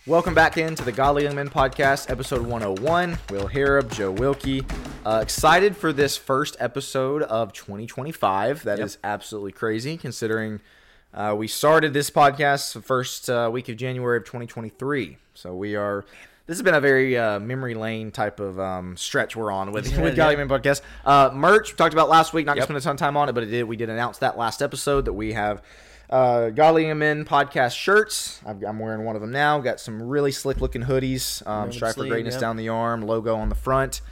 Welcome back into the Godly Young Men Podcast, episode 101. Will Harrop, Joe Wilkie. Excited for this first episode of 2025. That is absolutely crazy, considering we started this podcast the first week of January of 2023. So this has been a very memory lane type of stretch we're on with Godly Young Men Podcast. Merch, we talked about last week, not going to spend a ton of time on it, but we did announce that last episode that we have Godly Young Men Podcast shirts. I'm wearing one of them now. Got some really slick looking hoodies. Strive for Greatness down the arm, logo on the front.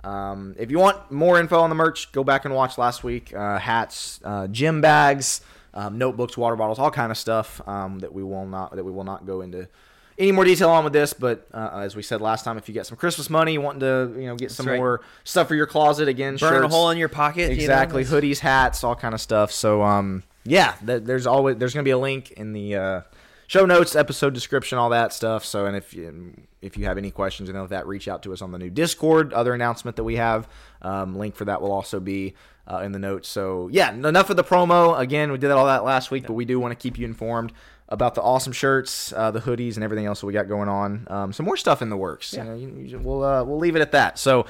If you want more info on the merch, go back and watch last week. Hats, gym bags, notebooks, water bottles, all kind of stuff that we will not go into any more detail on with this. But as we said last time, if you get some Christmas money, you want to get some more stuff for your closet, again, burn shirts, a hole in your pocket, exactly, hoodies, hats, all kind of stuff. So there's going to be a link in the show notes, episode description, all that stuff. So, and if you have any questions and that, reach out to us on the new Discord. Other announcement that we have, link for that will also be in the notes. So, enough of the promo. Again, we did all that last week, but we do want to keep you informed about the awesome shirts, the hoodies, and everything else that we got going on. Some more stuff in the works. Yeah. We'll leave it at that. So,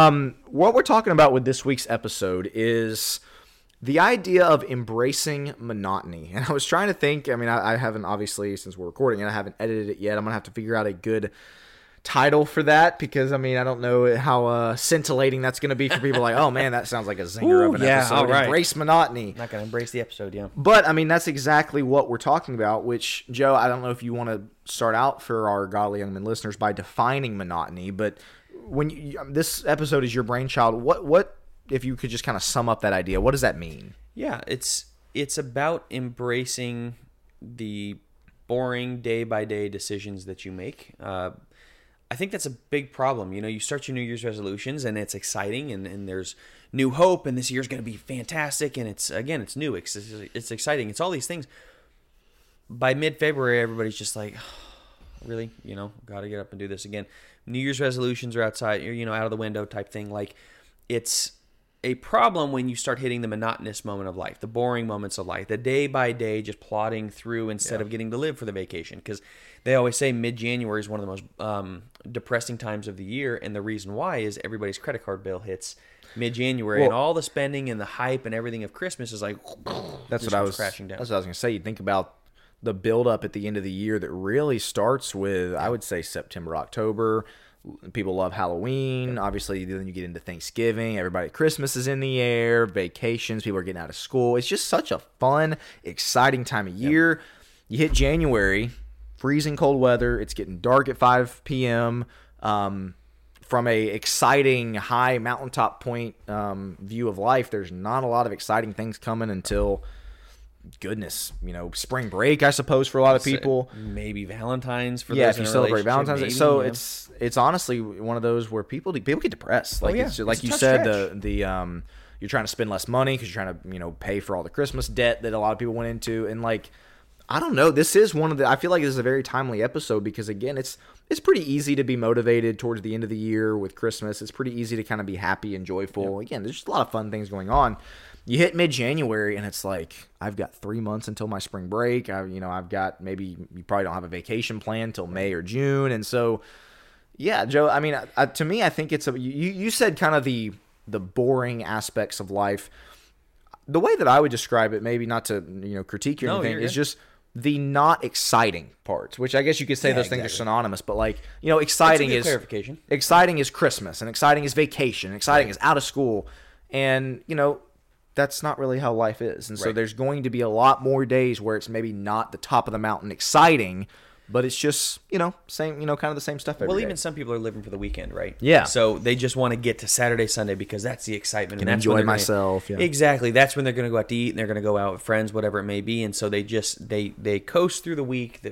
what we're talking about with this week's episode is the idea of embracing monotony. And I was trying to think, I haven't, obviously, since we're recording it, I haven't edited it yet. I'm going to have to figure out a good title for that because, I don't know how scintillating that's going to be for people like, oh, man, that sounds like a zinger of an episode. All right. Embrace monotony. Not going to embrace the episode, yeah. But, that's exactly what we're talking about, which, Joe, I don't know if you want to start out for our Godly Young Men listeners by defining monotony, but when this episode is your brainchild, what if you could just kind of sum up that idea, what does that mean? Yeah, it's about embracing the boring day-by-day decisions that you make. I think that's a big problem. You start your New Year's resolutions, and it's exciting, and there's new hope, and this year's going to be fantastic, and it's new, it's exciting, it's all these things. By mid-February, everybody's just like, oh, really? Got to get up and do this again. New Year's resolutions are outside, out of the window type thing. Like, it's a problem when you start hitting the monotonous moment of life, the boring moments of life, the day by day just plodding through instead of getting to live for the vacation. Because they always say mid-January is one of the most depressing times of the year, and the reason why is everybody's credit card bill hits mid-January, and all the spending and the hype and everything of Christmas is like crashing down. That's what I was going to say. You think about the build-up at the end of the year that really starts with, I would say, September, October. People love Halloween. Obviously, then you get into Thanksgiving. Christmas is in the air. Vacations. People are getting out of school. It's just such a fun, exciting time of year. You hit January, freezing cold weather. It's getting dark at 5 p.m. From a exciting high mountaintop point view of life, there's not a lot of exciting things coming until, goodness, spring break, I suppose, for a lot of people. Maybe Valentine's for those if you celebrate Valentine's Day. So it's honestly one of those where people get depressed. Like it's like you said, the you're trying to spend less money because you're trying to pay for all the Christmas debt that a lot of people went into, and like, I don't know. This is one of the. I feel like this is a very timely episode because, again, it's pretty easy to be motivated towards the end of the year with Christmas. It's pretty easy to kind of be happy and joyful. Yep. Again, there's just a lot of fun things going on. You hit mid-January, and it's like, I've got 3 months until my spring break. I've got, maybe you probably don't have a vacation plan until May or June. And so, yeah, Joe, to me, I think it's you said kind of the boring aspects of life. The way that I would describe it, maybe not to, critique you or anything, is just the not exciting parts, which I guess you could say those things are synonymous, but like, exciting is clarification. Exciting is Christmas, and exciting is vacation, and exciting is out of school. And, that's not really how life is. And so there's going to be a lot more days where it's maybe not the top of the mountain exciting, but it's just, same, kind of the same stuff every day. Even some people are living for the weekend, right? Yeah. So they just want to get to Saturday, Sunday because that's the excitement. And that's enjoy myself. Exactly. That's when they're going to go out to eat and they're going to go out with friends, whatever it may be. And so they just, they coast through the week.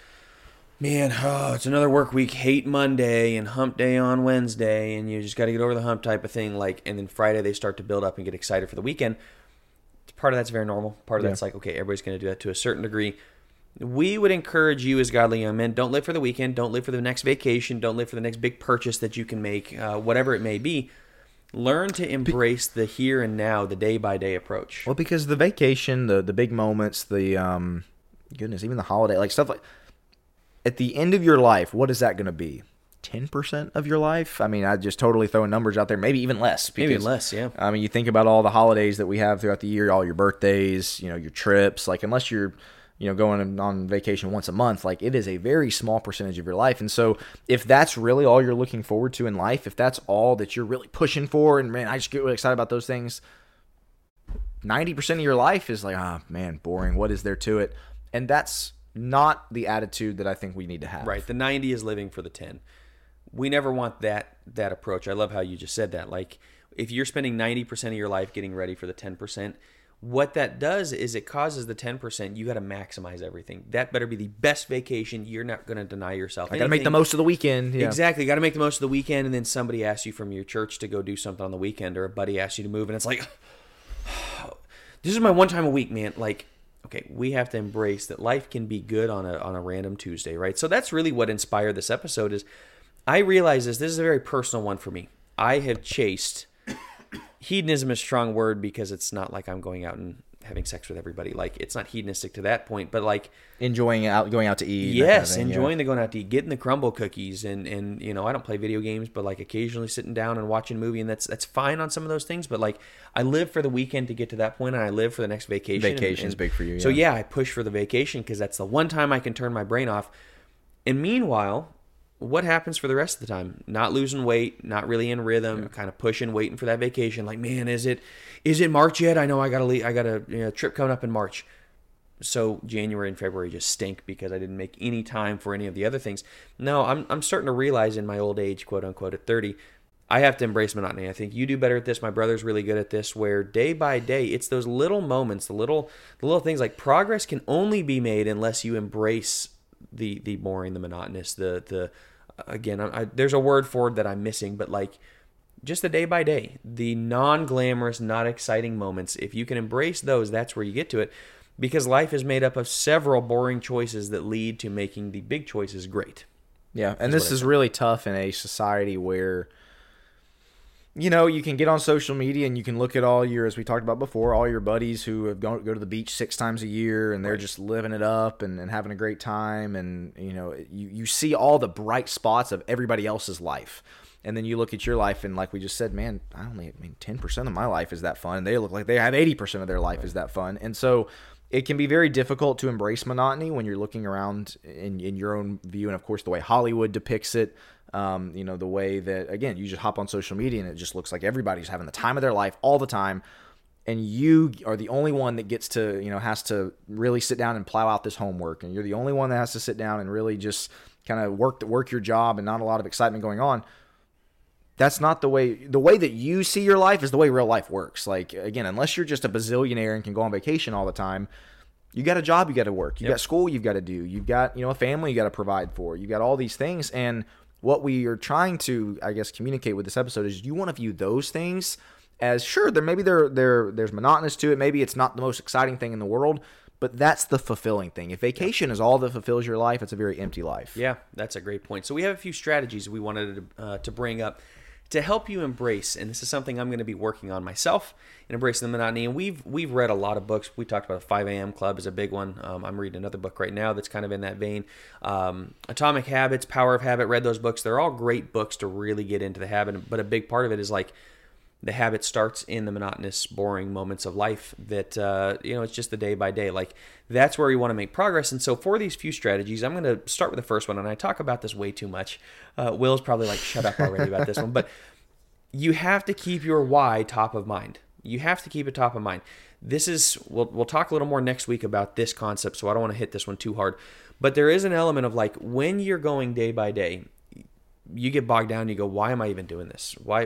It's another work week. Hate Monday and hump day on Wednesday, and you just got to get over the hump type of thing. Like, and then Friday they start to build up and get excited for the weekend. Part of that's very normal. Part of that's like, okay, everybody's going to do that to a certain degree. We would encourage you as godly young men, don't live for the weekend, don't live for the next vacation, don't live for the next big purchase that you can make, whatever it may be. Learn to embrace the here and now, the day-by-day approach. Well, because the vacation, the big moments, the goodness, even the holiday, like stuff like at the end of your life, what is that going to be? 10% of your life? I mean, I just totally throwing numbers out there, maybe even less. Maybe even less, yeah. I mean, you think about all the holidays that we have throughout the year, all your birthdays, you know, your trips, like unless you're, you know, going on vacation once a month, like it is a very small percentage of your life. And so if that's really all you're looking forward to in life, if that's all that you're really pushing for, and man, I just get really excited about those things, 90% of your life is like, ah, man, boring. What is there to it? And that's not the attitude that I think we need to have. Right. The 90 is living for the 10. We never want that approach. I love how you just said that. Like, if you're spending 90% of your life getting ready for the 10%, what that does is it causes the 10%, you got to maximize everything. That better be the best vacation. You're not going to deny yourself I got to make the most of the weekend. Yeah. Exactly. Got to make the most of the weekend, and then somebody asks you from your church to go do something on the weekend, or a buddy asks you to move, and it's like, this is my one time a week, man. Like, okay, we have to embrace that life can be good on a random Tuesday, right? So that's really what inspired this episode. Is I realize this is a very personal one for me. I have chased, hedonism is a strong word because it's not like I'm going out and having sex with everybody. Like, it's not hedonistic to that point, but like going out to eat. Yes, enjoying the going out to eat, getting the crumble cookies, and you know, I don't play video games, but like occasionally sitting down and watching a movie, and that's fine on some of those things. But like, I live for the weekend to get to that point, and I live for the next vacation. Vacation's big for you. So yeah, I push for the vacation because that's the one time I can turn my brain off. And meanwhile, what happens for the rest of the time? Not losing weight, not really in rhythm, kind of pushing, waiting for that vacation. Like, man, is it March yet? I know I got a trip coming up in March. So January and February just stink because I didn't make any time for any of the other things. No, I'm starting to realize in my old age, quote unquote, at 30, I have to embrace monotony. I think you do better at this. My brother's really good at this, where day by day, it's those little moments, the little things. Like, progress can only be made unless you embrace the boring, the monotonous, again, there's a word for it that I'm missing, but like just the day by day, the non-glamorous, not exciting moments. If you can embrace those, that's where you get to it, because life is made up of several boring choices that lead to making the big choices great. Yeah, and this is really tough in a society where, you know, you can get on social media and you can look at all your, as we talked about before, all your buddies who have go to the beach 6 times a year, and they're just living it up and having a great time. And, you know, you see all the bright spots of everybody else's life. And then you look at your life and, like we just said, man, 10% of my life is that fun. And they look like they have 80% of their life is that fun. And so it can be very difficult to embrace monotony when you're looking around in your own view. And, of course, the way Hollywood depicts it. You know, the way that, again, you just hop on social media and it just looks like everybody's having the time of their life all the time. And you are the only one that gets to, you know, has to really sit down and plow out this homework. And you're the only one that has to sit down and really just kind of work your job, and not a lot of excitement going on. That's not the way that you see your life is the way real life works. Like, again, unless you're just a bazillionaire and can go on vacation all the time, you got a job you got to work. You got school you've got to do. You've got, you know, a family you got to provide for. You got all these things. And what we are trying to, I guess, communicate with this episode is you want to view those things as, sure, there's monotonous to it. Maybe it's not the most exciting thing in the world, but that's the fulfilling thing. If vacation is all that fulfills your life, it's a very empty life. Yeah, that's a great point. So we have a few strategies we wanted to bring up to help you embrace, and this is something I'm going to be working on myself, and embracing the monotony. And we've read a lot of books. We talked about 5 a.m. Club is a big one. I'm reading another book right now that's kind of in that vein. Atomic Habits, Power of Habit, read those books. They're all great books to really get into the habit, but a big part of it is like the habit starts in the monotonous, boring moments of life that, you know, it's just the day by day. Like, that's where you want to make progress. And so for these few strategies, I'm going to start with the first one, and I talk about this way too much. Will's probably like, shut up already about this one, but you have to keep your why top of mind. You have to keep it top of mind. This is, we'll talk a little more next week about this concept, so I don't want to hit this one too hard. But there is an element of like, when you're going day by day, you get bogged down, you go, why am I even doing this? Why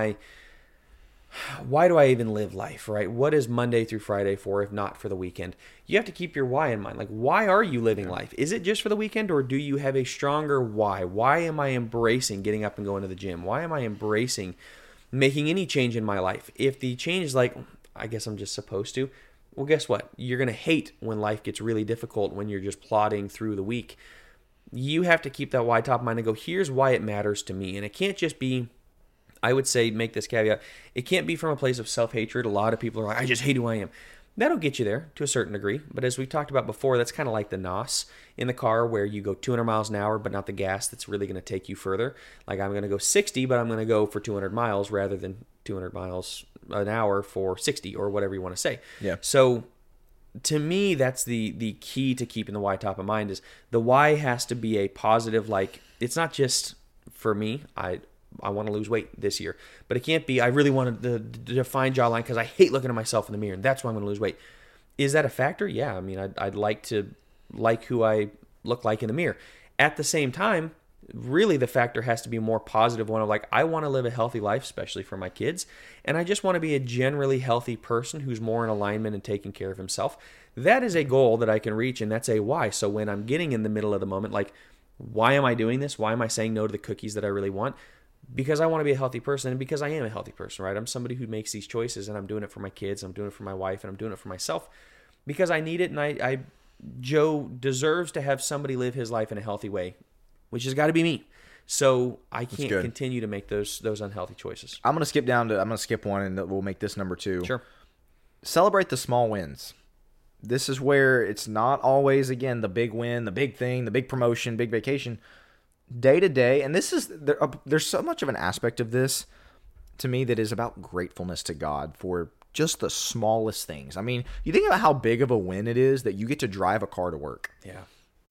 do I even live life, right? What is Monday through Friday for, if not for the weekend? You have to keep your why in mind. Like, why are you living life? Is it just for the weekend, or do you have a stronger why? Why am I embracing getting up and going to the gym? Why am I embracing making any change in my life? If the change is like, I guess I'm just supposed to, well, guess what? You're going to hate when life gets really difficult, when you're just plodding through the week. You have to keep that why top of mind and go, here's why it matters to me. And it can't just be, I would say, make this caveat, it can't be from a place of self-hatred. A lot of people are like, I just hate who I am. That'll get you there to a certain degree. But as we talked about before, that's kind of like the NOS in the car where you go 200 miles an hour, but not the gas that's really going to take you further. Like I'm going to go 60, but I'm going to go for 200 miles rather than 200 miles an hour for 60 or whatever you want to say. Yeah. So to me, that's the key to keeping the why top of mind is the why has to be a positive, like it's not just for me, I want to lose weight this year. But it can't be, I really want to define jawline because I hate looking at myself in the mirror, and that's why I'm going to lose weight. Is that a factor? Yeah. I mean, I'd like to like who I look like in the mirror. At the same time, really the factor has to be a more positive one of like, I want to live a healthy life, especially for my kids, and I just want to be a generally healthy person who's more in alignment and taking care of himself. That is a goal that I can reach, and that's a why. So when I'm getting in the middle of the moment, like, why am I doing this? Why am I saying no to the cookies that I really want? Because I want to be a healthy person, and because I am a healthy person, right? I'm somebody who makes these choices, and I'm doing it for my kids, I'm doing it for my wife, and I'm doing it for myself because I need it, and Joe deserves to have somebody live his life in a healthy way, which has got to be me. So I can't continue to make those unhealthy choices. I'm going to skip one, and we'll make this number 2. Sure. Celebrate the small wins. This is where it's not always, again, the big win, the big thing, the big promotion, big vacation. Day to day, and this is there's so much of an aspect of this to me that is about gratefulness to God for just the smallest things. I mean, you think about how big of a win it is that you get to drive a car to work. Yeah.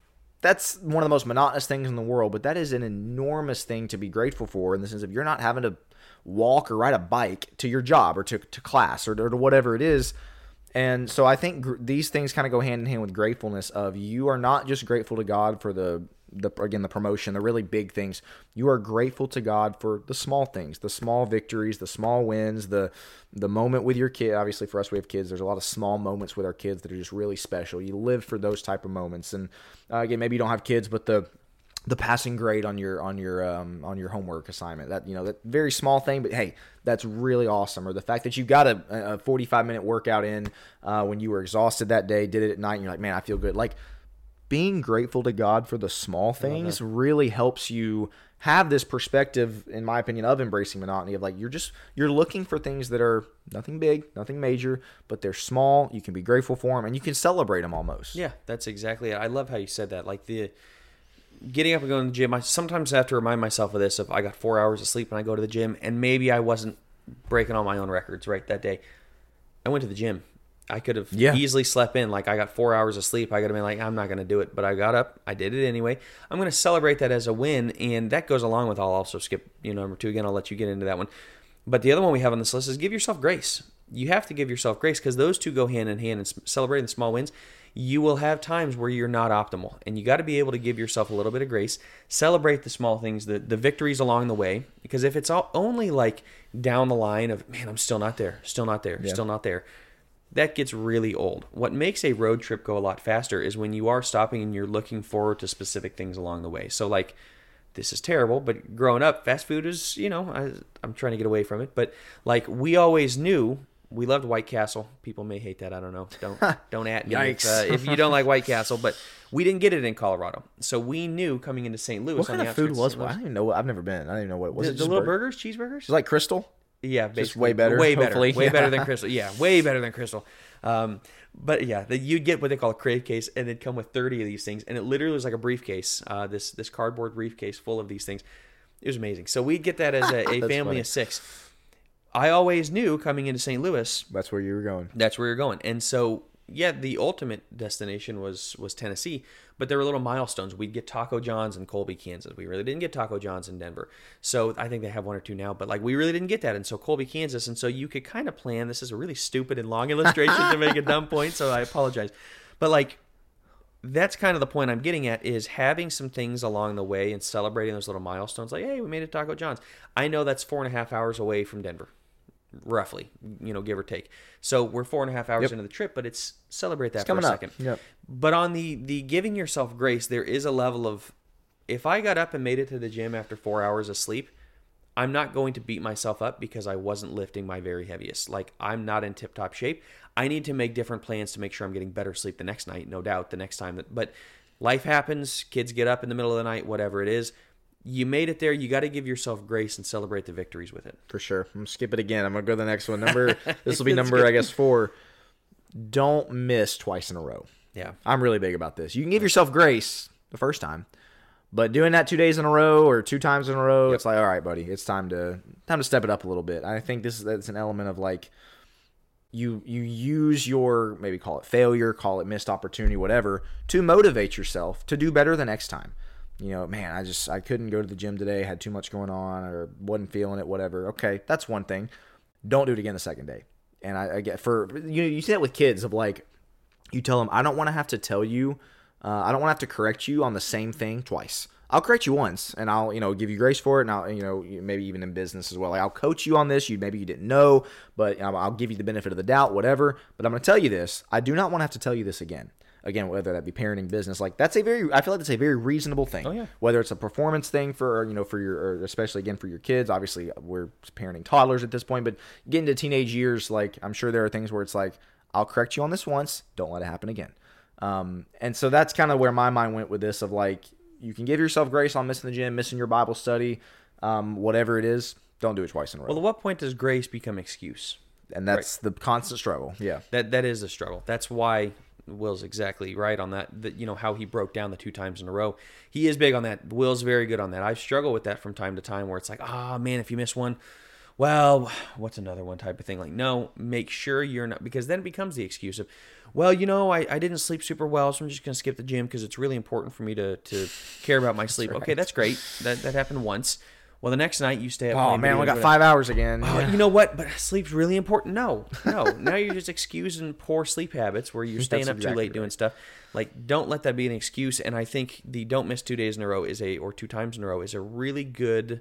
That's one of the most monotonous things in the world, but that is an enormous thing to be grateful for in the sense of you're not having to walk or ride a bike to your job or to class or to whatever it is. And so I think these things kind of go hand in hand with gratefulness of you are not just grateful to God for the promotion, the really big things. You are grateful to God for the small things, the small victories, the small wins, the moment with your kid. Obviously for us, we have kids. There's a lot of small moments with our kids that are just really special. You live for those type of moments. And again, maybe you don't have kids, but the passing grade on your homework assignment, that very small thing, but hey, that's really awesome. Or the fact that you got a 45-minute workout in when you were exhausted that day, did it at night, and you're like, man, I feel good. Like, being grateful to God for the small things really helps you have this perspective, in my opinion, of embracing monotony, of like you're looking for things that are nothing big, nothing major, but they're small. You can be grateful for them, and you can celebrate them almost. Yeah, that's exactly it. I love how you said that. Like the getting up and going to the gym, I sometimes have to remind myself of this. If I got 4 hours of sleep and I go to the gym, and maybe I wasn't breaking all my own records right that day, I went to the gym. I could have easily slept in. Like I got 4 hours of sleep. I could have been like, I'm not going to do it. But I got up. I did it anyway. I'm going to celebrate that as a win. And that goes along with, I'll also skip, number 2 again. I'll let you get into that one. But the other one we have on this list is give yourself grace. You have to give yourself grace because those two go hand in hand. And celebrating the small wins, you will have times where you're not optimal. And you got to be able to give yourself a little bit of grace. Celebrate the small things, the victories along the way. Because if it's only like down the line of, man, I'm still not there, still not there, still not there, that gets really old. What makes a road trip go a lot faster is when you are stopping and you're looking forward to specific things along the way. So like, this is terrible, but growing up, fast food is, I'm trying to get away from it. But like, we always knew we loved White Castle. People may hate that. I don't know. Don't at me if you don't like White Castle. But we didn't get it in Colorado. So we knew coming into St. Louis. What kind of food was it? I don't even know. I've never been. I don't even know what it was. The little burgers, cheeseburgers? It's like Crystal? Yeah, basically. Just way better. Way better. Way better than Crystal. Yeah, way better than Crystal. But yeah, you'd get what they call a crave case, and it'd come with 30 of these things, and it literally was like a briefcase, this cardboard briefcase full of these things. It was amazing. So we'd get that as a family funny. of 6. I always knew coming into St. Louis. That's where you were going. That's where you're going. And so, yeah, the ultimate destination was Tennessee, but there were little milestones. We'd get Taco John's in Colby, Kansas. We really didn't get Taco John's in Denver. So I think they have 1 or 2 now, but like we really didn't get that. And so Colby, Kansas. And so you could kind of plan. This is a really stupid and long illustration to make a dumb point, so I apologize. But like, that's kind of the point I'm getting at, is having some things along the way and celebrating those little milestones. Like, hey, we made it to Taco John's. I know that's 4.5 hours away from Denver, roughly, give or take. So we're 4.5 hours into the trip, but it's celebrate that for a second. Yep. But on the giving yourself grace, there is a level of, if I got up and made it to the gym after 4 hours of sleep, I'm not going to beat myself up because I wasn't lifting my very heaviest. Like, I'm not in tip-top shape. I need to make different plans to make sure I'm getting better sleep the next night, no doubt, the next time. But life happens. Kids get up in the middle of the night, whatever it is. You made it there. You got to give yourself grace and celebrate the victories with it. For sure. I'm going to skip it again. I'm going to go to the next one. This will be number, I guess, 4. don't miss twice in a row. Yeah. I'm really big about this. You can give yourself grace the first time, but doing that 2 days in a row or 2 times in a row, it's like, all right, buddy, it's time to step it up a little bit. I think that's an element of like you use your, maybe call it failure, call it missed opportunity, whatever, to motivate yourself to do better the next time. You know, man, I couldn't go to the gym today, had too much going on, or wasn't feeling it, whatever. Okay, that's one thing. Don't do it again the second day. And I get you see that with kids of like, you tell them, I don't want to have to tell you, I don't want to have to correct you on the same thing twice. I'll correct you once, and I'll, give you grace for it, and I'll, maybe even in business as well. Like, I'll coach you on this. Maybe you didn't know, but I'll give you the benefit of the doubt, whatever. But I'm going to tell you this. I do not want to have to tell you this again. Again, whether that be parenting, business, like I feel like that's a very reasonable thing. Oh, yeah. Whether it's a performance thing for your, or especially again for your kids. Obviously, we're parenting toddlers at this point, but getting to teenage years, like I'm sure there are things where it's like, I'll correct you on this once, don't let it happen again. And so that's kind of where my mind went with this of like, you can give yourself grace on missing the gym, missing your Bible study, whatever it is. Don't do it twice in a row. Well, at what point does grace become excuse? And that's the constant struggle. Yeah. That is a struggle. That's why Will's exactly right on that. How he broke down the 2 times in a row. He is big on that. Will's very good on that. I struggle with that from time to time where it's like, man, if you miss one, well, what's another one type of thing? Like, no, make sure you're not, because then it becomes the excuse of, well, I didn't sleep super well, so I'm just going to skip the gym because it's really important for me to care about my sleep. Right. Okay, that's great. That happened once. Well, the next night you stay up. Oh, man, we got 5 hours again. You know what? But sleep's really important. No. Now you're just excusing poor sleep habits where you're staying up too late doing stuff. Like, don't let that be an excuse. And I think the don't miss 2 days in a row or 2 times in a row is a really good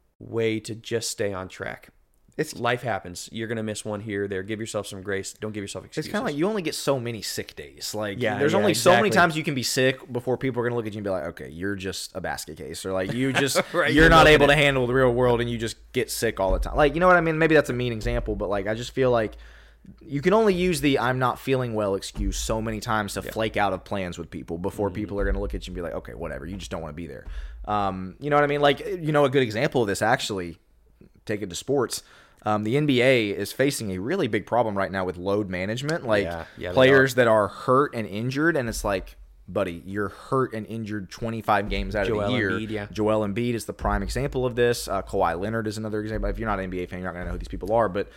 way to just stay on track. Life happens. You're going to miss one here or there. Give yourself some grace. Don't give yourself excuses. It's kind of like you only get so many sick days. Like, there's only so many times you can be sick before people are going to look at you and be like, okay, you're just a basket case. Or like, you just, right, you're not able to handle the real world and you just get sick all the time. Like, you know what I mean? Maybe that's a mean example, but like, I just feel like you can only use the I'm not feeling well excuse so many times to flake out of plans with people before people are going to look at you and be like, okay, whatever. You just don't want to be there. You know what I mean? Like, a good example of this, actually, take it to sports. The NBA is facing a really big problem right now with load management. Like players that are hurt and injured, and it's like, buddy, you're hurt and injured 25 games out of the year. Embiid, Joel Embiid is the prime example of this. Kawhi Leonard is another example. If you're not an NBA fan, you're not going to know who these people are. But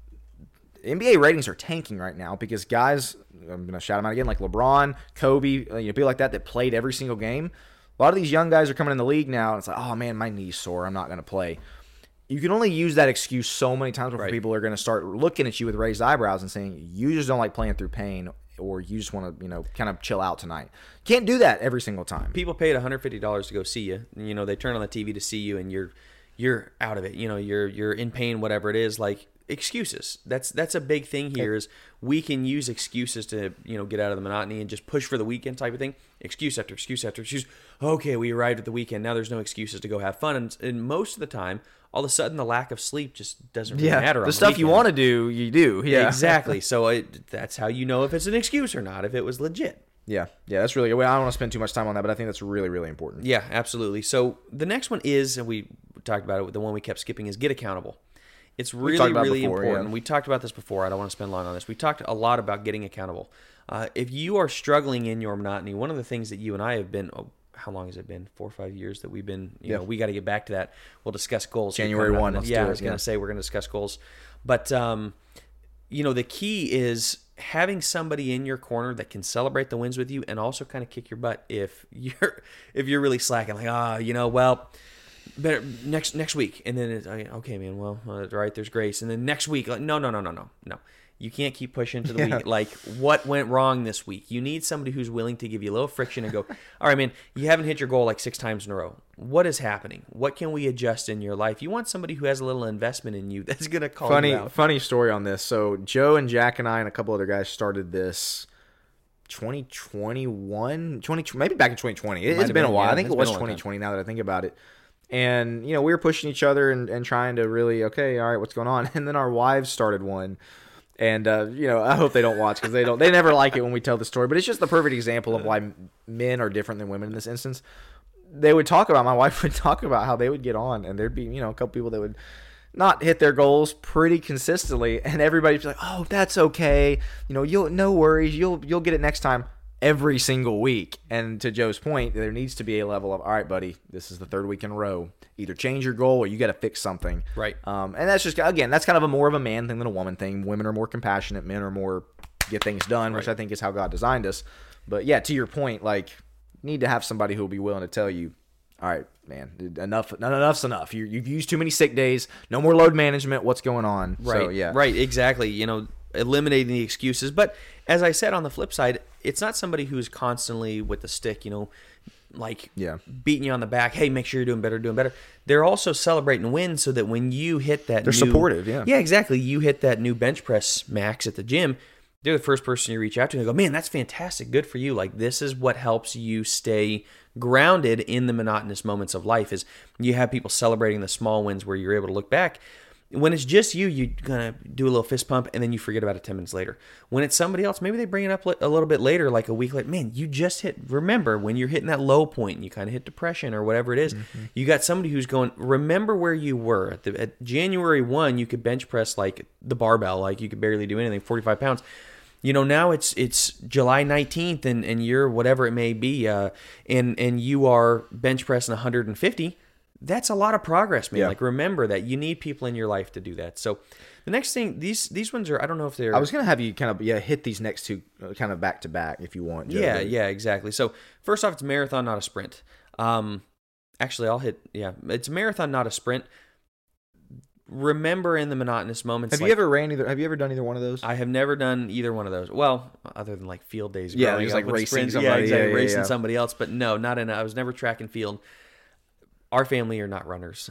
NBA ratings are tanking right now because guys, I'm going to shout them out again, like LeBron, Kobe, people like that played every single game. A lot of these young guys are coming in the league now, and it's like, oh, man, my knee's sore. I'm not going to play. You can only use that excuse so many times before people are going to start looking at you with raised eyebrows and saying, you just don't like playing through pain, or you just want to, kind of chill out tonight. Can't do that every single time. People paid $150 to go see you. They turn on the TV to see you, and you're out of it. You're in pain, whatever it is. Like, excuses. That's a big thing here. Is we can use excuses to get out of the monotony and just push for the weekend type of thing. Excuse after excuse after excuse. Okay, we arrived at the weekend. Now there's no excuses to go have fun. And most of the time, all of a sudden, the lack of sleep just doesn't really matter. The stuff you want to do, you do. Yeah, exactly. So that's how you know if it's an excuse or not, if it was legit. Yeah, that's really good. I don't want to spend too much time on that, but I think that's really, really important. Yeah, absolutely. So the next one is, and we talked about it, the one we kept skipping, is get accountable. It's really, really important. Yeah. We talked about this before. I don't want to spend long on this. We talked a lot about getting accountable. If you are struggling in your monotony, one of the things that you and I have been, how long has it been? 4 or 5 years that we've been, we got to get back to that. We'll discuss goals. January 1. I was going to say we're going to discuss goals. But, the key is having somebody in your corner that can celebrate the wins with you and also kind of kick your butt if you're really slacking. Like, better next week. And then it's, okay, man, well, right, there's grace. And then next week, like, no. You can't keep pushing to the week. Like, what went wrong this week? You need somebody who's willing to give you a little friction and go, all right, man, you haven't hit your goal like 6 times in a row. What is happening? What can we adjust in your life? You want somebody who has a little investment in you that's going to call you out. Funny story on this. So Joe and Jack and I and a couple other guys started this 2021, maybe back in 2020. It's been a while. I think it was 2020 now that I think about it. And, we were pushing each other and trying to really, okay, all right, what's going on? And then our wives started one. And, I hope they don't watch because they never like it when we tell the story. But it's just the perfect example of why men are different than women in this instance. My wife would talk about how they would get on, and there'd be, a couple people that would not hit their goals pretty consistently, and everybody's like, "Oh, that's okay. No worries. You'll get it next time." Every single week. And to Joe's point, there needs to be a level of, all right, buddy, this is the third week in a row. Either change your goal or you got to fix something. Right. And that's just, again, that's kind of more of a man thing than a woman thing. Women are more compassionate. Men are more get things done, which I think is how God designed us. But yeah, to your point, like, you need to have somebody who will be willing to tell you, all right, man, enough's enough. You've used too many sick days. No more load management. What's going on? Right. So, yeah. Right. Exactly. Eliminating the excuses. But as I said, on the flip side, it's not somebody who's constantly with the stick, beating you on the back. Hey, make sure you're doing better. They're also celebrating wins so that when you hit that they're supportive. Yeah. Yeah, exactly. You hit that new bench press max at the gym. They're the first person you reach out to and they go, man, that's fantastic. Good for you. Like, this is what helps you stay grounded in the monotonous moments of life, is you have people celebrating the small wins where you're able to look back. When it's just you, you're going to do a little fist pump and then you forget about it 10 minutes later. When it's somebody else, maybe they bring it up a little bit later, like a week later. Man, you just remember when you're hitting that low point and you kind of hit depression or whatever it is, you got somebody who's going, remember where you were. At January 1, you could bench press like the barbell, like you could barely do anything, 45 pounds. Now it's July 19th and you're whatever it may be, and you are bench pressing 150. That's a lot of progress, man. Yeah. Like, remember that you need people in your life to do that. So the next thing, these ones are, I don't know if they're... I was going to have you kind of hit these next two kind of back to back if you want, Joe. Yeah, exactly. So first off, it's a marathon, not a sprint. Actually, it's a marathon, not a sprint. Remember in the monotonous moments. Have you ever done either one of those? I have never done either one of those. Well, other than like field days. Yeah, just like racing somebody. Yeah, exactly, racing somebody else. But no, I was never track and field. Our family are not runners.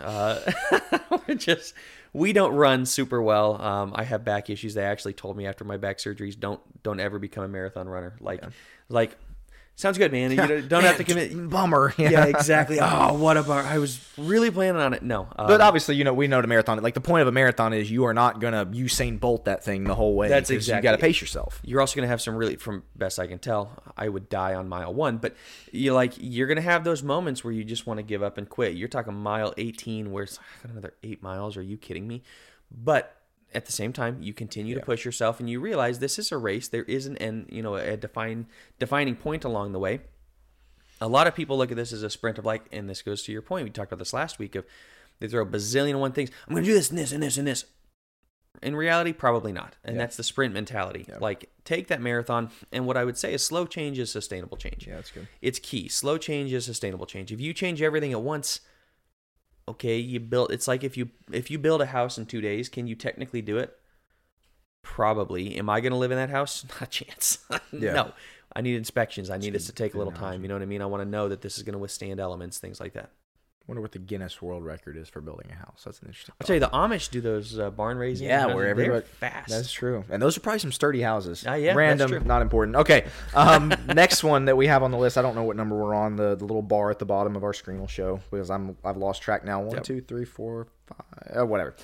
We don't run super well. I have back issues. They actually told me after my back surgeries, don't ever become a marathon runner. Like sounds good, man. You don't have to commit. Bummer. Yeah, exactly. Oh, what a bummer. I was really planning on it. No. But obviously, we know the marathon. Like, the point of a marathon is you are not going to Usain Bolt that thing the whole way. That's exactly. You got to pace yourself. You're also going to have some really, from best I can tell, I would die on mile 1. But you're going to have those moments where you just want to give up and quit. You're talking mile 18 where it's like, another 8 miles. Are you kidding me? But at the same time, you continue to push yourself and you realize this is a race. There is an end, a defining point along the way. A lot of people look at this as a sprint of like, and this goes to your point, we talked about this last week, of they throw a bazillion and one things. I'm going to do this and this and this and this. In reality, probably not. And that's the sprint mentality. Yeah. Like, take that marathon, and what I would say is slow change is sustainable change. Yeah, that's good. It's key. Slow change is sustainable change. If you change everything at once, okay, it's like if you build a house in 2 days, can you technically do it? Probably. Am I going to live in that house? Not a chance. No. I need inspections. I need this to take a little time. You know what I mean? I want to know that this is going to withstand elements, things like that. I wonder what the Guinness World Record is for building a house. That's an interesting I'll tell you, the Amish do those barn raising. Yeah, where everybody... They're fast. That's true. And those are probably some sturdy houses. Yeah, random, that's true. Not important. Okay, next one that we have on the list, I don't know what number we're on, the little bar at the bottom of our screen will show, because I've lost track now. 1, 2, 3, 4, 5, whatever.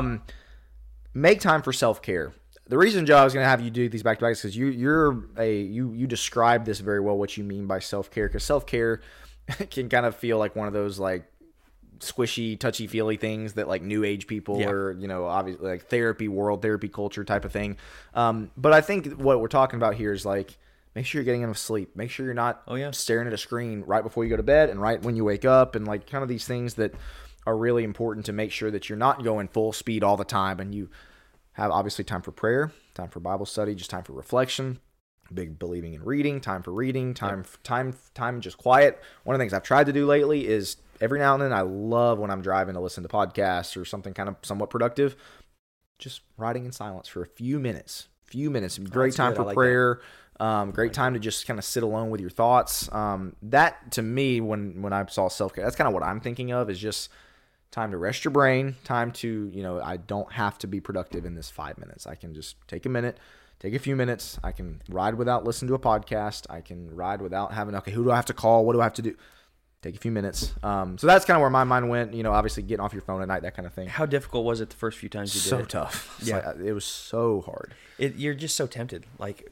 Make time for self-care. The reason, Joe, I was going to have you do these back-to-back is because you describe this very well, what you mean by self-care, because self-care can kind of feel like one of those like squishy, touchy-feely things that like new age people or, obviously like therapy world, therapy culture type of thing. But I think what we're talking about here is like, make sure you're getting enough sleep. Make sure you're not staring at a screen right before you go to bed and right when you wake up, and like kind of these things that are really important to make sure that you're not going full speed all the time, and you have obviously time for prayer, time for Bible study, just time for reflection. Big believing in reading, time for reading, time just quiet. One of the things I've tried to do lately is every now and then I love when I'm driving to listen to podcasts or something kind of somewhat productive, just riding in silence for a few minutes. Great time for prayer. Great time to just kind of sit alone with your thoughts. That to me, when I saw self-care, that's kind of what I'm thinking of, is just time to rest your brain, time to, I don't have to be productive in this 5 minutes. I can just take a few minutes. I can ride without listening to a podcast. I can ride without having, okay, who do I have to call? What do I have to do? Take a few minutes. So that's kind of where my mind went, obviously getting off your phone at night, that kind of thing. How difficult was it the first few times you did it? So tough. Yeah. It was so hard. You're just so tempted. Like,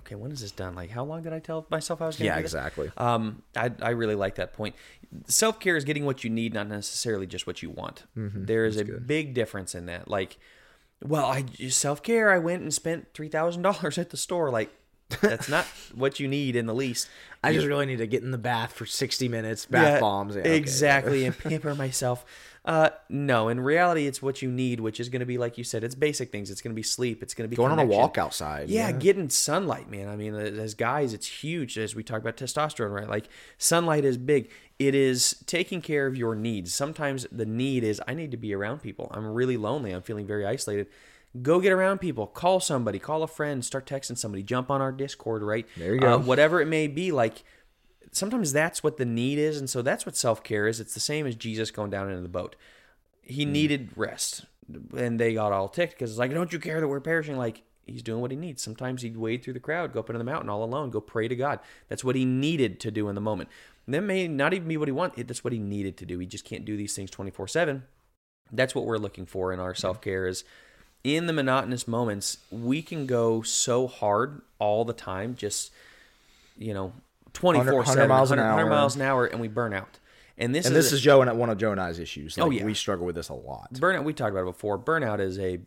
okay, when is this done? Like, how long did I tell myself I was going to Yeah, do this? exactly. I really like that point. Self-care is getting what you need, not necessarily just what you want. There is a big difference in that. Like, well, self-care, I went and spent $3,000 at the store. Like, that's not what you need in the least. I just really need to get in the bath for 60 minutes, bath bombs. Yeah, okay. Exactly, and pamper myself. No, in reality, it's what you need, which is going to be, like you said, it's basic things. It's going to be sleep. It's going to be Going connection. on a walk outside. Yeah, getting sunlight, man. I mean, as guys, it's huge. As we talk about testosterone, right? Like, sunlight is big. It is taking care of your needs. Sometimes the need is, I need to be around people. I'm really lonely. I'm feeling very isolated. Go get around people. Call somebody. Call a friend. Start texting somebody. Jump on our Discord, right? There you go. Whatever it may be, like, sometimes that's what the need is, and so that's what self-care is. It's the same as Jesus going down into the boat. He needed rest, and they got all ticked because it's like, don't you care that we're perishing? Like, he's doing what he needs. Sometimes he'd wade through the crowd, go up into the mountain all alone, go pray to God. That's what he needed to do in the moment. And that may not even be what he wanted. That's what he needed to do. He just can't do these things 24/7. That's what we're looking for in our self-care is in the monotonous moments, we can go so hard all the time, just, 24/7, 100 miles an hour. 100 miles an hour, and we burn out. And this is Joe and one of Joe and I's issues. Like, yeah. We struggle with this a lot. Burnout, we talked about it before. Burnout is a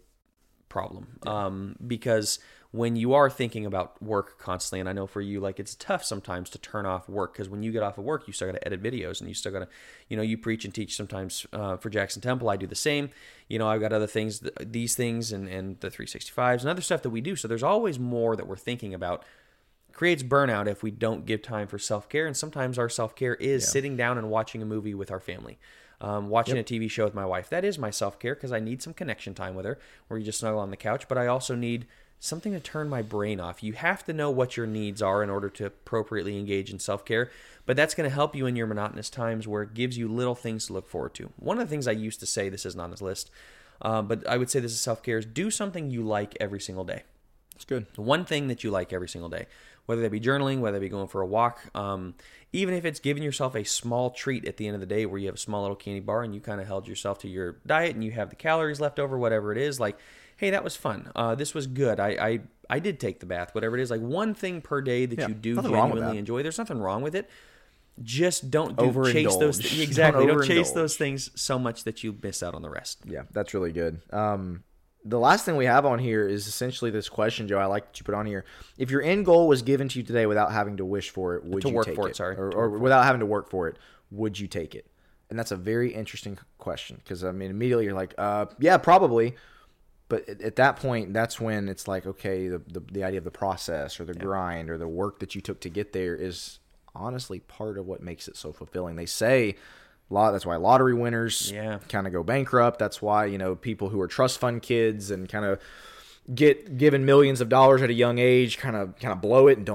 problem because when you are thinking about work constantly, and I know for you, like, it's tough sometimes to turn off work because when you get off of work, you still got to edit videos and you still got to, you preach and teach sometimes for Jackson Temple. I do the same. I've got other things, these things and the 365s and other stuff that we do. So there's always more that we're thinking about. Creates burnout if we don't give time for self-care, and sometimes our self-care is sitting down and watching a movie with our family, watching a TV show with my wife. That is my self-care because I need some connection time with her where you just snuggle on the couch, but I also need something to turn my brain off. You have to know what your needs are in order to appropriately engage in self-care, but that's going to help you in your monotonous times where it gives you little things to look forward to. One of the things I used to say, this isn't on this list, but I would say this is self-care, is do something you like every single day. It's good. One thing that you like every single day, whether that be journaling, whether that be going for a walk, even if it's giving yourself a small treat at the end of the day where you have a small little candy bar and you kind of held yourself to your diet and you have the calories left over, whatever it is, like, hey, that was fun. This was good. I did take the bath, whatever it is. Like, one thing per day that you do genuinely enjoy. There's nothing wrong with it. Just don't chase those. Exactly. Don't chase those things so much that you miss out on the rest. Yeah, that's really good. The last thing we have on here is essentially this question, Joe. I like that you put on here. If your end goal was given to you today without having to wish for it, would you take it? Or without having to work for it, would you take it? And that's a very interesting question because, I mean, immediately you're like, yeah, probably. But at that point, that's when it's like, okay, the idea of the process or the grind or the work that you took to get there is honestly part of what makes it so fulfilling. They say that's why lottery winners kind of go bankrupt. That's why, people who are trust fund kids and kind of get given millions of dollars at a young age kind of blow it and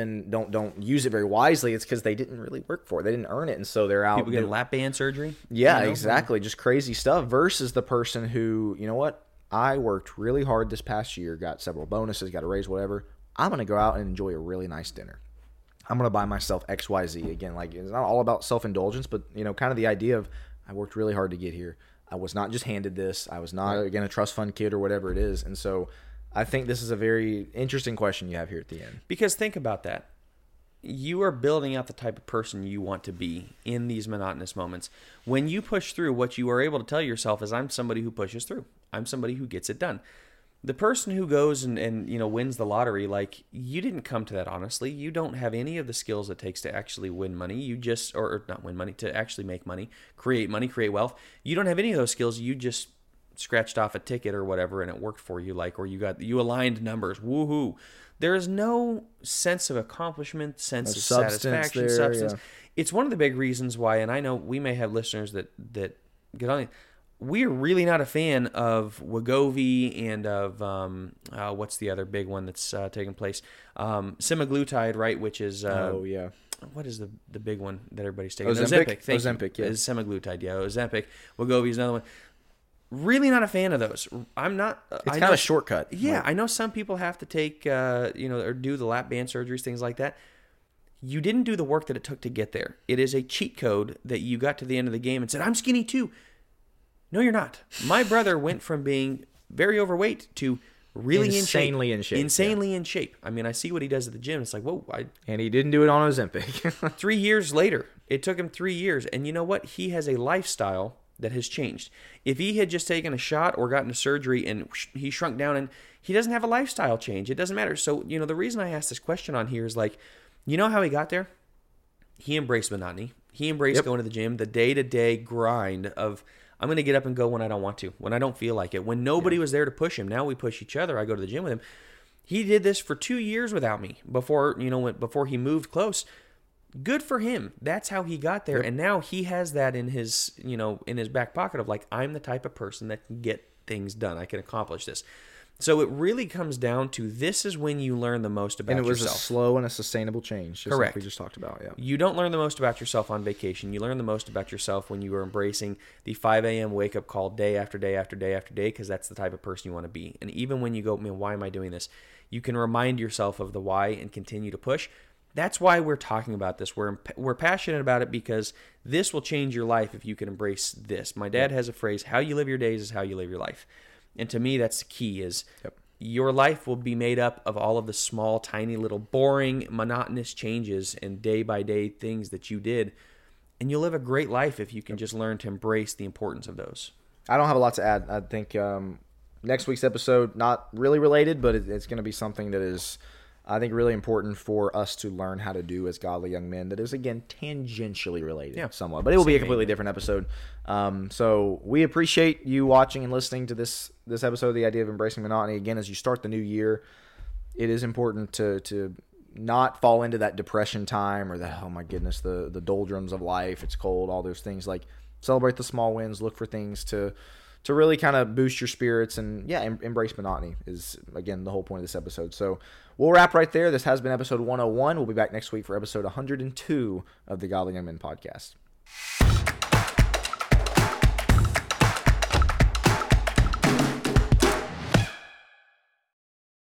don't use it very wisely. It's because they didn't really work for it. They didn't earn it. And so they're out. People get lap band surgery. Yeah, exactly. Just crazy stuff versus the person who, you know what? I worked really hard this past year, got several bonuses, got a raise, whatever. I'm going to go out and enjoy a really nice dinner. I'm going to buy myself XYZ. Again, like, it's not all about self-indulgence, but, kind of the idea of I worked really hard to get here. I was not just handed this. I was not, again, a trust fund kid or whatever it is. And so I think this is a very interesting question you have here at the end. Because think about that. You are building out the type of person you want to be in these monotonous moments. When you push through, what you are able to tell yourself is, I'm somebody who pushes through. I'm somebody who gets it done. The person who goes and wins the lottery, like, you didn't come to that honestly. You don't have any of the skills it takes to actually win money. You just, or not win money, to actually make money, create wealth. You don't have any of those skills. You just scratched off a ticket or whatever and it worked for you, like, or you aligned numbers. Woohoo. There is no sense of accomplishment, sense of satisfaction, substance. Yeah. It's one of the big reasons why, and I know we may have listeners that get on it. We're really not a fan of Wegovy and of what's the other big one that's taking place? Semaglutide, right? Which is what is the big one that everybody's taking? Ozempic. Ozempic, yeah. Is semaglutide, yeah. Ozempic. Wegovy is another one. Really not a fan of those. I'm not. It's kind of a shortcut. Yeah, I know some people have to take or do the lap band surgeries, things like that. You didn't do the work that it took to get there. It is a cheat code that you got to the end of the game and said, I'm skinny too. No, you're not. My brother went from being very overweight to really insanely in shape. Insanely in shape. I mean, I see what he does at the gym. It's like, whoa. And he didn't do it on Ozempic. 3 years later. It took him 3 years. And you know what? He has a lifestyle that has changed. If he had just taken a shot or gotten a surgery and he shrunk down, and he doesn't have a lifestyle change, it doesn't matter. So, you know, the reason I asked this question on here is like, you know how he got there? He embraced monotony. He embraced going to the gym, the day-to-day grind of, I'm going to get up and go when I don't want to, when I don't feel like it. When nobody was there to push him, now we push each other. I go to the gym with him. He did this for 2 years without me before he moved close. Good for him. That's how he got there. And now he has that in his back pocket of like, I'm the type of person that can get things done. I can accomplish this. So it really comes down to, this is when you learn the most about yourself. And it was a slow and a sustainable change. Correct. Like we just talked about, yeah. You don't learn the most about yourself on vacation. You learn the most about yourself when you are embracing the 5 a.m. wake-up call day after day after day after day, because that's the type of person you want to be. And even when you go, man, why am I doing this? You can remind yourself of the why and continue to push. That's why we're talking about this. We're passionate about it because this will change your life if you can embrace this. My dad has a phrase, how you live your days is how you live your life. And to me, that's the key is your life will be made up of all of the small, tiny, little, boring, monotonous changes and day-by-day things that you did. And you'll live a great life if you can just learn to embrace the importance of those. I don't have a lot to add. I think next week's episode, not really related, but it's going to be something that is, I think, really important for us to learn how to do as godly young men. That is, again, tangentially related somewhat. But it will be a completely different episode. So we appreciate you watching and listening to this episode, The Idea of Embracing Monotony. Again, as you start the new year, it is important to not fall into that depression time or oh my goodness, the doldrums of life, it's cold, all those things. Like, celebrate the small wins, look for things to really kind of boost your spirits, and embrace monotony is, again, the whole point of this episode. So we'll wrap right there. This has been episode 101. We'll be back next week for episode 102 of the Godly Young Men podcast.